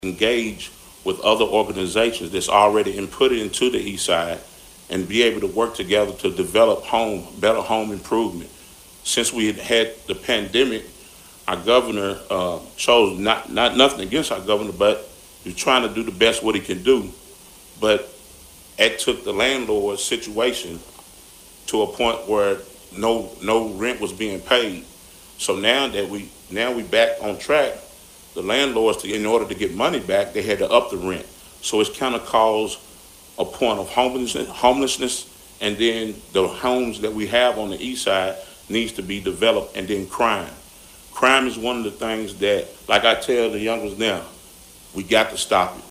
engage with other organizations that's already inputted into the east side and be able to work together to develop better home improvement. Since we had the pandemic, our governor chose not nothing against our governor, but he's trying to do the best what he can do. But it took the landlord situation to a point where no rent was being paid. So now we back on track. The landlords, in order to get money back, they had to up the rent. So it's kind of caused a point of homelessness, and then the homes that we have on the east side needs to be developed, and then crime. Crime is one of the things that, like I tell the youngers now, we got to stop it.